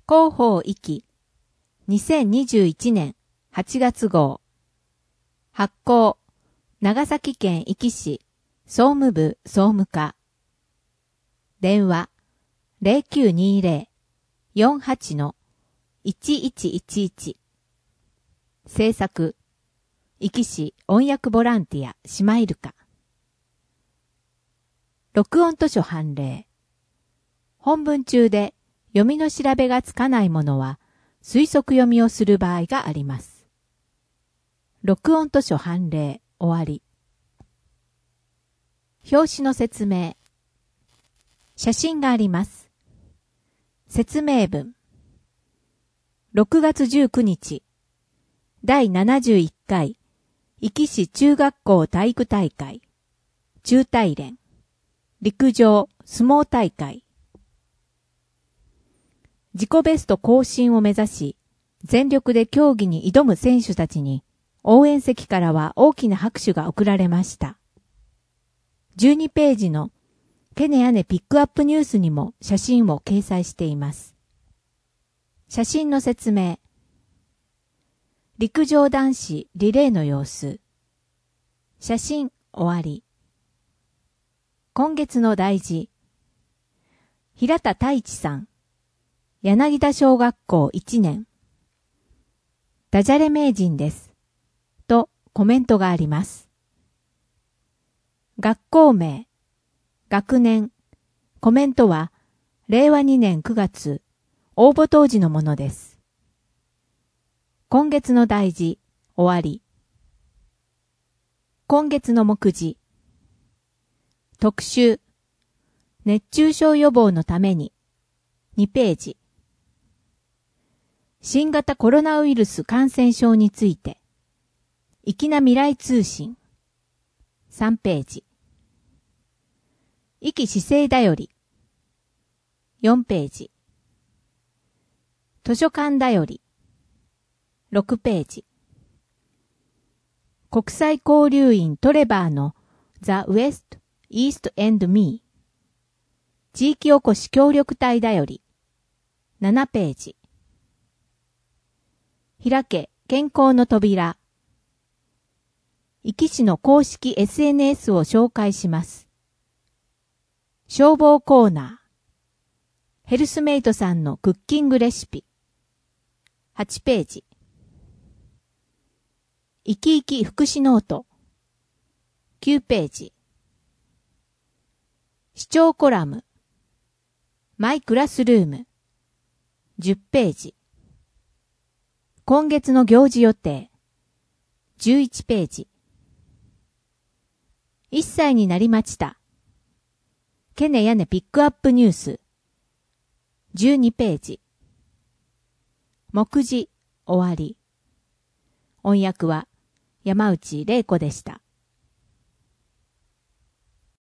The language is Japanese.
広報壱岐2021年8月号発行長崎県壱岐市総務部総務課電話 0920-48-1111 制作壱岐市音訳ボランティアシマイルカ録音図書判例本文中で読みの調べがつかないものは推測読みをする場合があります。録音図書判例終わり。表紙の説明。写真があります。説明文。6月19日、第71回、壱岐市中学校体育大会、中体連、陸上相撲大会。自己ベスト更新を目指し、全力で競技に挑む選手たちに、応援席からは大きな拍手が送られました。12ページのケネアネピックアップニュースにも写真を掲載しています。写真の説明。陸上男子リレーの様子。写真終わり。今月の大事。平田太一さん。柳田小学校1年。ダジャレ名人です。とコメントがあります。学校名、学年、コメントは令和2年9月、応募当時のものです。今月の大事、終わり。今月の目次。特集、熱中症予防のために、2ページ。新型コロナウイルス感染症について、粋な未来通信、3ページ。壱岐市政だより、4ページ。図書館だより、6ページ。国際交流員トレバーの The West East and Me 地域おこし協力隊だより、7ページ。開け健康の扉。壱岐市の公式 SNS を紹介します。消防コーナー。ヘルスメイトさんのクッキングレシピ。8ページ。生き生き福祉ノート。9ページ。視聴コラム。マイクラスルーム。10ページ。今月の行事予定。11ページ。1歳になりました。ケネヤネピックアップニュース。12ページ。目次終わり。音訳は山内玲子でした。